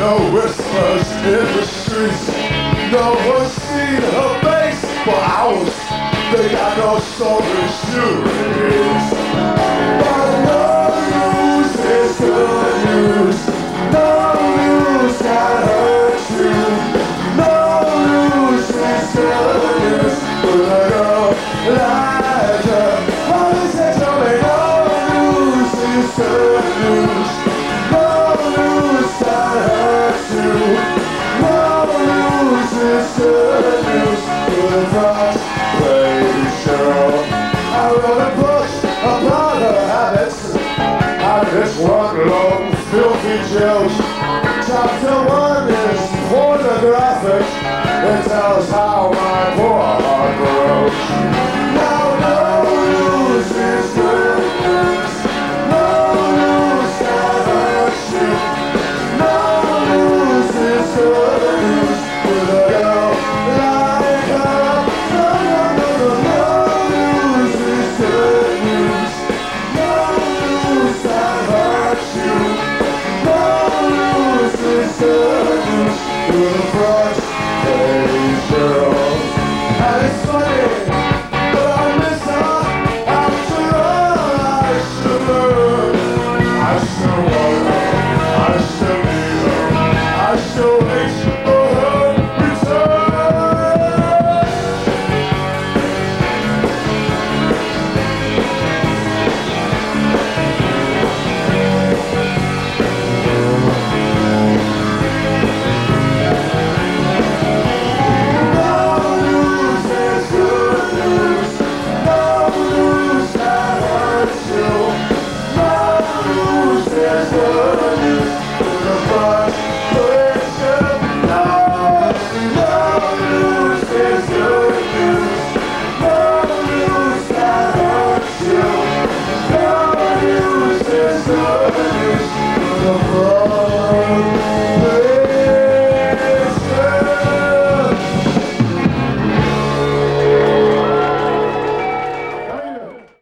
No whispers in the streets. No one seen her face for hours. They got no storage to release. But no news is good news. No news can hurt you. No news is good news. With a girl like her. Police tell me no news is good news. No news can hurt you. No news is good news. With a front page girl. I wrote a book about her habits. Habits one long filthy jokes. Chapter 1 is pornographic. It tells how my poor heart grows. Now no news is good news. No news can hurt you. No news is good news. With a girl like her. No, no, no, no, no news is good news. No news can hurt you. No news is good news. With a front page girl. And it's funny, but I miss her. After all I should learn. I still want her. I still need her. I still wait for her return. No news is good news. No news can hurt you. No news is good